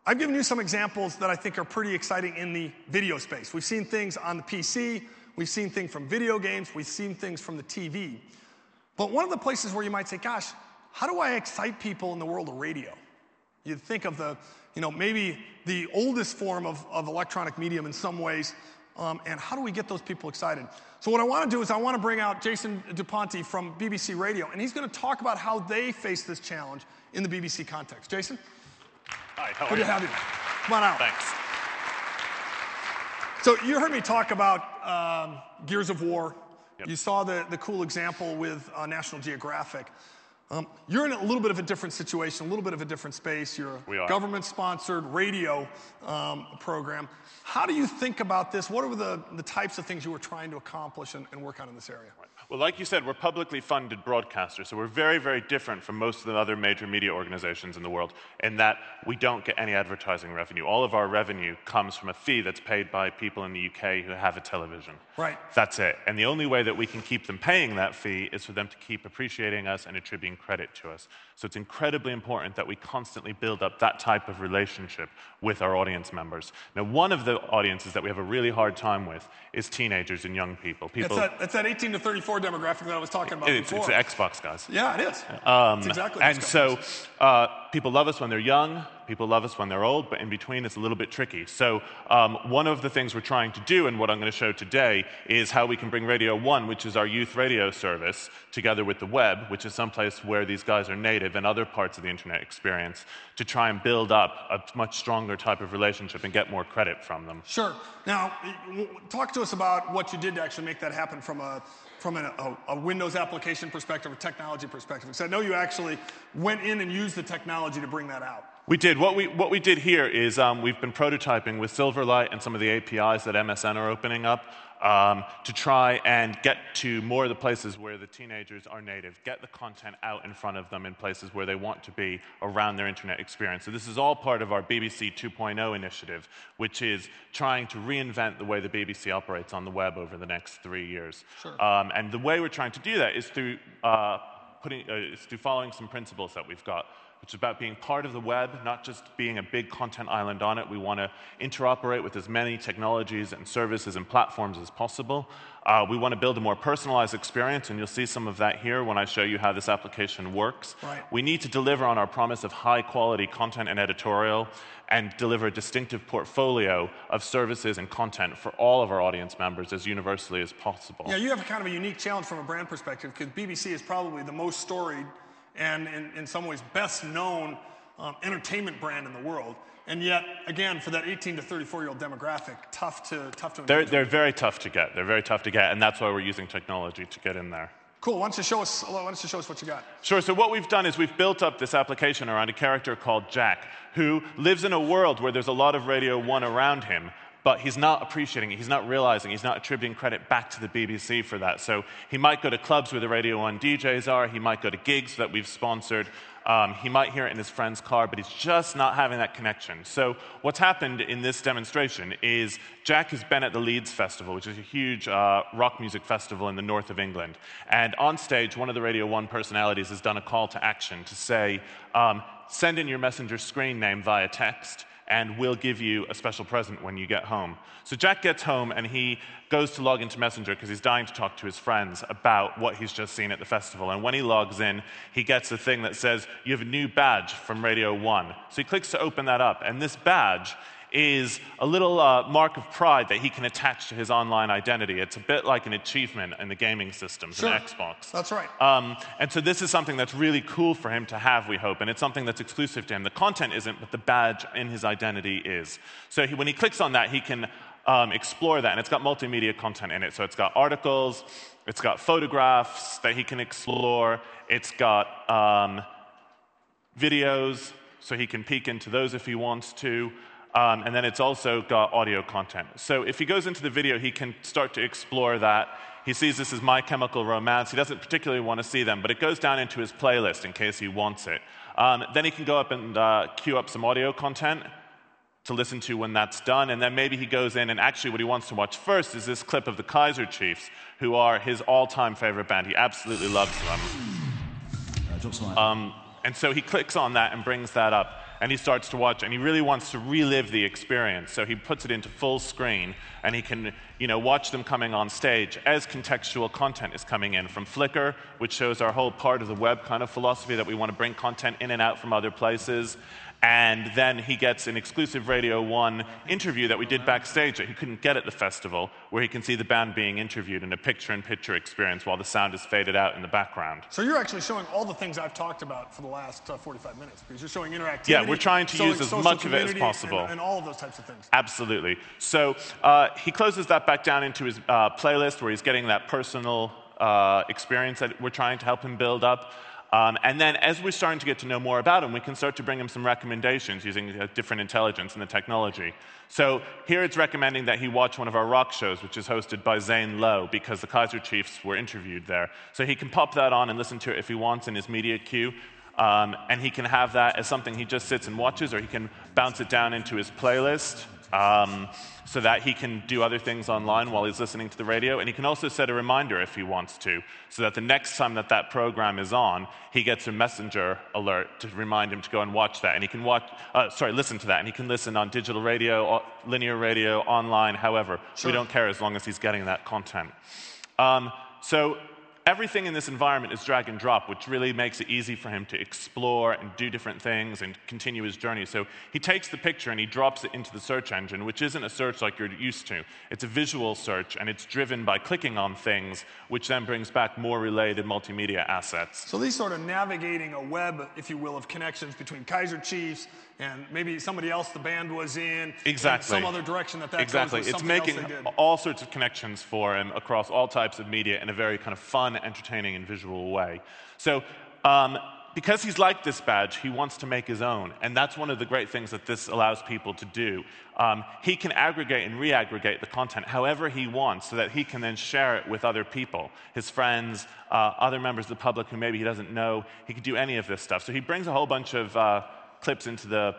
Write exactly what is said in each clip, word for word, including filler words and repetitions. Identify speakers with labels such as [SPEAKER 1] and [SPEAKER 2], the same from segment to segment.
[SPEAKER 1] I've given you some examples that I think are pretty exciting in the video space. We've seen things on the P C, we've seen things from video games, we've seen things from the T V. But one of the places where you might say, gosh, how do I excite people in the world of radio? You'd think of the, you know, maybe the oldest form of, of electronic medium in some ways, um, and how do we get those people excited? So what I want to do is I want to bring out Jason Duplantis from B B C Radio, and he's going to talk about how they face this challenge in the B B C context. Jason?
[SPEAKER 2] Hi, how
[SPEAKER 1] Good
[SPEAKER 2] are you?
[SPEAKER 1] to have you. Come on out.
[SPEAKER 2] Thanks.
[SPEAKER 1] So you heard me talk about um, Gears of War.
[SPEAKER 2] Yep.
[SPEAKER 1] You saw the, the cool example with uh, National Geographic. Um, you're in a little bit of a different situation, a little bit of a different space. You're
[SPEAKER 2] We
[SPEAKER 1] a
[SPEAKER 2] are.
[SPEAKER 1] government-sponsored radio um, program. How do you think about this? What are the, the types of things you were trying to accomplish and, and work on in this area?
[SPEAKER 2] Well, like you said, we're publicly funded broadcasters, so we're very, very different from most of the other major media organizations in the world in that we don't get any advertising revenue. All of our revenue comes from a fee that's paid by people in the U K who have a television.
[SPEAKER 1] Right.
[SPEAKER 2] That's it. And the only way that we can keep them paying that fee is for them to keep appreciating us and attributing credit to us. So it's incredibly important that we constantly build up that type of relationship with our audience members. Now, one of the audiences that we have a really hard time with is teenagers and young people. People.
[SPEAKER 1] It's that, it's that eighteen to thirty-four demographic that I was talking about
[SPEAKER 2] It's,
[SPEAKER 1] before.
[SPEAKER 2] it's the Xbox guys.
[SPEAKER 1] Yeah, it is.
[SPEAKER 2] Um,
[SPEAKER 1] It's exactly
[SPEAKER 2] and
[SPEAKER 1] those
[SPEAKER 2] so
[SPEAKER 1] guys.
[SPEAKER 2] uh, people love us when they're young, people love us when they're old, but in between it's a little bit tricky. So um, one of the things we're trying to do, and what I'm going to show today, is how we can bring Radio One, which is our youth radio service, together with the web, which is someplace where these guys are native, and other parts of the internet experience, to try and build up a much stronger type of relationship and get more credit from them.
[SPEAKER 1] Sure. Now, w- talk to us about what you did to actually make that happen from a from a, a, a Windows application perspective, a technology perspective. Because I know you actually went in and used the technology to bring that out.
[SPEAKER 2] We did. What we, what we did here is um, we've been prototyping with Silverlight and some of the A P Is that M S N are opening up um, to try and get to more of the places where the teenagers are native, get the content out in front of them in places where they want to be around their internet experience. So this is all part of our B B C two point oh initiative, which is trying to reinvent the way the B B C operates on the web over the next three years.
[SPEAKER 1] Sure.
[SPEAKER 2] Um, and the way we're trying to do that is through, uh, putting, uh, is through following some principles that we've got, which is about being part of the web, not just being a big content island on it. We want to interoperate with as many technologies and services and platforms as possible. Uh, we want to build a more personalized experience, and you'll see some of that here when I show you how this application works.
[SPEAKER 1] Right.
[SPEAKER 2] We need to deliver on our promise of high-quality content and editorial and deliver a distinctive portfolio of services and content for all of our audience members as universally as possible.
[SPEAKER 1] Yeah, you have a kind of a unique challenge from a brand perspective because B B C is probably the most storied and in, in some ways best known um, entertainment brand in the world. And yet, again, for that eighteen to thirty-four-year-old demographic, tough to tough to engage
[SPEAKER 2] They're,
[SPEAKER 1] with.
[SPEAKER 2] they're very tough to get. They're very tough to get, and that's why we're using technology to get in there.
[SPEAKER 1] Cool. Why don't you show us? Why don't you show us what you got?
[SPEAKER 2] Sure. So what we've done is we've built up this application around a character called Jack, who lives in a world where there's a lot of Radio One around him, but he's not appreciating it, he's not realizing, he's not attributing credit back to the B B C for that. So he might go to clubs where the Radio One D Js are, he might go to gigs that we've sponsored, um, he might hear it in his friend's car, but he's just not having that connection. So what's happened in this demonstration is Jack has been at the Leeds Festival, which is a huge uh, rock music festival in the north of England. And on stage, one of the Radio One personalities has done a call to action to say, um, send in your messenger screen name via text, and we'll give you a special present when you get home. So Jack gets home, and he goes to log into Messenger because he's dying to talk to his friends about what he's just seen at the festival. And when he logs in, he gets a thing that says, you have a new badge from Radio One. So he clicks to open that up, and this badge is a little uh, mark of pride that he can attach to his online identity. It's a bit like an achievement in the gaming systems
[SPEAKER 1] Sure.
[SPEAKER 2] in Xbox.
[SPEAKER 1] That's right.
[SPEAKER 2] Um, and so this is something that's really cool for him to have, we hope, and it's something that's exclusive to him. The content isn't, but the badge in his identity is. So he, when he clicks on that, he can um, explore that, and it's got multimedia content in it. So it's got articles, it's got photographs that he can explore, it's got um, videos, so he can peek into those if he wants to. Um, and then it's also got audio content. So if he goes into the video, he can start to explore that. He sees this as My Chemical Romance. He doesn't particularly want to see them, but it goes down into his playlist in case he wants it. Um, then he can go up and uh, queue up some audio content to listen to when that's done, and then maybe he goes in, and actually what he wants to watch first is this clip of the Kaiser Chiefs, who are his all-time favorite band. He absolutely loves them. Um, and so he clicks on that and brings that up. and he starts to watch, and he really wants to relive the experience. So he puts it into full screen, and he can, you know, watch them coming on stage as contextual content is coming in from Flickr, which shows our whole part of the web kind of philosophy that we want to bring content in and out from other places. And then he gets an exclusive Radio one interview that we did backstage that he couldn't get at the festival, where he can see the band being interviewed in a picture-in-picture experience while the sound is faded out in the background.
[SPEAKER 1] So you're actually showing all the things I've talked about for the last uh, forty-five minutes, because you're showing interactivity.
[SPEAKER 2] Yeah, we're trying to use as much of it as possible.
[SPEAKER 1] And, and all of those types of things.
[SPEAKER 2] Absolutely. So uh, he closes that back down into his uh, playlist, where he's getting that personal uh, experience that we're trying to help him build up. Um, and then as we're starting to get to know more about him, we can start to bring him some recommendations using uh, different intelligence and the technology. So here it's recommending that he watch one of our rock shows, which is hosted by Zane Lowe, because the Kaiser Chiefs were interviewed there. So he can pop that on and listen to it if he wants in his media queue. Um, and he can have that as something he just sits and watches, or he can bounce it down into his playlist. Um, so that he can do other things online while he's listening to the radio. And he can also set a reminder if he wants to, so that the next time that that program is on, he gets a messenger alert to remind him to go and watch that. And he can watch, uh, sorry, listen to that. And he can listen on digital radio, linear radio, online, however. Sure. We don't care as long as he's getting that content. Um, so everything in this environment is drag and drop, which really makes it easy for him to explore and do different things and continue his journey. So he takes the picture and he drops it into the search engine, which isn't a search like you're used to. It's a visual search, and it's driven by clicking on things, which then brings back more related multimedia assets.
[SPEAKER 1] So these sort of navigating a web, if you will, of connections between Kaiser Chiefs and maybe somebody else the band was in,
[SPEAKER 2] exactly.
[SPEAKER 1] some other direction that that
[SPEAKER 2] exactly.
[SPEAKER 1] goes with
[SPEAKER 2] It's making
[SPEAKER 1] else they did.
[SPEAKER 2] all sorts of connections for him across all types of media in a very kind of fun, entertaining, and visual way. So um, because he's liked this badge, he wants to make his own, and that's one of the great things that this allows people to do. Um, he can aggregate and re-aggregate the content however he wants, so that he can then share it with other people, his friends, uh, other members of the public who maybe he doesn't know. He can do any of this stuff. So he brings a whole bunch of uh, clips into the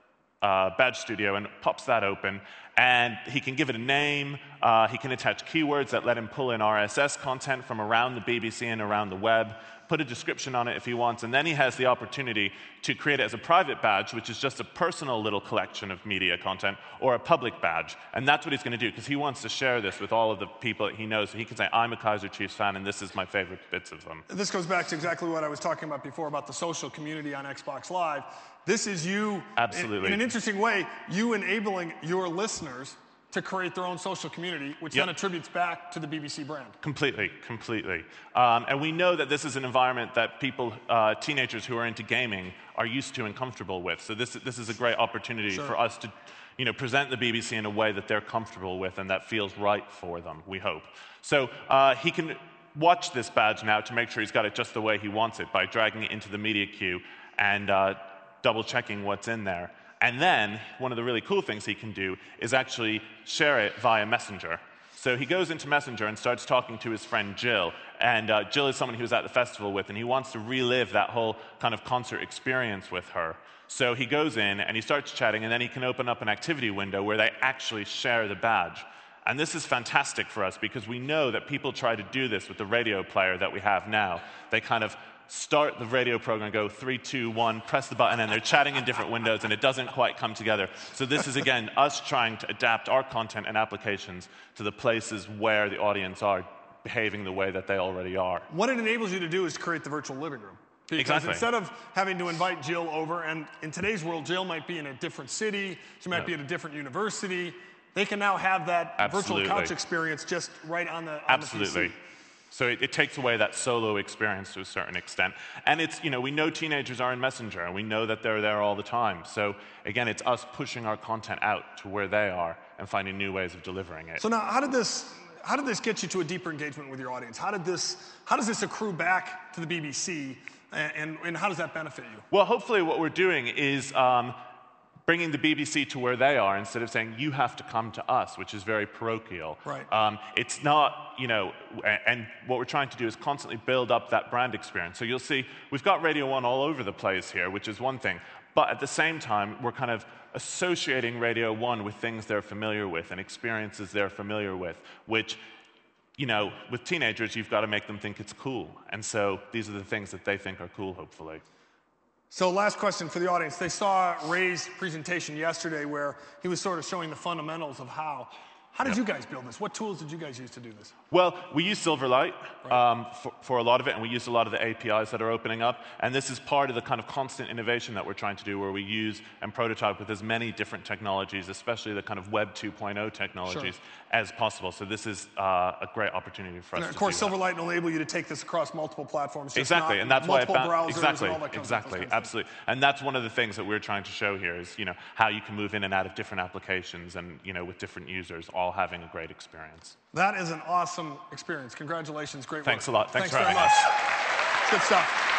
[SPEAKER 2] uh, badge studio and pops that open, and he can give it a name. Uh, he can attach keywords that let him pull in R S S content from around the B B C and around the web, put a description on it if he wants, and then he has the opportunity to create it as a private badge, which is just a personal little collection of media content, or a public badge. And that's what he's going to do, because he wants to share this with all of the people that he knows. So he can say, I'm a Kaiser Chiefs fan, and this is my favorite bits of them.
[SPEAKER 1] This goes back to exactly what I was talking about before about the social community on Xbox Live. This is you,
[SPEAKER 2] Absolutely.
[SPEAKER 1] in, in an interesting way, you enabling your listeners to create their own social community, which
[SPEAKER 2] yep.
[SPEAKER 1] then attributes back to the B B C brand.
[SPEAKER 2] Completely, completely. Um, and we know that this is an environment that people, uh, teenagers who are into gaming, are used to and comfortable with. So this, this is a great opportunity
[SPEAKER 1] sure.
[SPEAKER 2] for us to, you know, present the B B C in a way that they're comfortable with and that feels right for them, we hope. So uh, he can watch this badge now to make sure he's got it just the way he wants it by dragging it into the media queue and uh, double-checking what's in there. And then, one of the really cool things he can do is actually share it via Messenger. So he goes into Messenger and starts talking to his friend Jill. And uh, Jill is someone he was at the festival with, and he wants to relive that whole kind of concert experience with her. So he goes in and he starts chatting, and then he can open up an activity window where they actually share the badge. And this is fantastic for us, because we know that people try to do this with the radio player that we have now. They kind of start the radio program, go three, two, one, press the button, and they're chatting in different windows, and it doesn't quite come together. So this is, again, us trying to adapt our content and applications to the places where the audience are behaving the way that they already are.
[SPEAKER 1] What it enables you to do is create the virtual living room. Because
[SPEAKER 2] exactly.
[SPEAKER 1] instead of having to invite Jill over, and in today's world, Jill might be in a different city, she might yep. be at a different university, they can now have that
[SPEAKER 2] Absolutely.
[SPEAKER 1] virtual couch experience just right on the, on
[SPEAKER 2] Absolutely.
[SPEAKER 1] the P C.
[SPEAKER 2] So it, it takes away that solo experience to a certain extent. And it's, you know, we know teenagers are in Messenger, and we know that they're there all the time. So again, it's us pushing our content out to where they are and finding new ways of delivering it.
[SPEAKER 1] So now, how did this, how did this get you to a deeper engagement with your audience? How did this, how does this accrue back to the B B C, and, and, and how does that benefit you?
[SPEAKER 2] Well, hopefully what we're doing is um, bringing the B B C to where they are, instead of saying, you have to come to us, which is very parochial.
[SPEAKER 1] Right.
[SPEAKER 2] Um, it's not, you know, and what we're trying to do is constantly build up that brand experience. So you'll see, we've got Radio one all over the place here, which is one thing. But at the same time, we're kind of associating Radio one with things they're familiar with and experiences they're familiar with, which, you know, with teenagers, you've got to make them think it's cool. And so these are the things that they think are cool, hopefully.
[SPEAKER 1] So last question for the audience. They saw Ray's presentation yesterday where he was sort of showing the fundamentals of how. How did
[SPEAKER 2] Yep.
[SPEAKER 1] you guys build this? What tools did you guys use to do this?
[SPEAKER 2] Well, we use Silverlight um, for, for a lot of it, and we use a lot of the A P Is that are opening up. And this is part of the kind of constant innovation that we're trying to do, where we use and prototype with as many different technologies, especially the kind of Web two point oh technologies,
[SPEAKER 1] Sure.
[SPEAKER 2] as possible. So this is uh, a great opportunity for us
[SPEAKER 1] And
[SPEAKER 2] to
[SPEAKER 1] of course,
[SPEAKER 2] do that.
[SPEAKER 1] Silverlight will enable you to take this across multiple platforms. Just
[SPEAKER 2] Exactly,
[SPEAKER 1] not
[SPEAKER 2] and that's why it
[SPEAKER 1] multiple
[SPEAKER 2] ba-
[SPEAKER 1] browsers
[SPEAKER 2] exactly,
[SPEAKER 1] and all that comes with those
[SPEAKER 2] exactly,
[SPEAKER 1] kinds of
[SPEAKER 2] absolutely, and that's one of the things that we're trying to show here is you know how you can move in and out of different applications and you know with different users all having a great experience.
[SPEAKER 1] That is an awesome experience. Congratulations, great work.
[SPEAKER 2] Thanks a lot. Thanks for
[SPEAKER 1] very
[SPEAKER 2] having
[SPEAKER 1] much.
[SPEAKER 2] us.
[SPEAKER 1] Good stuff.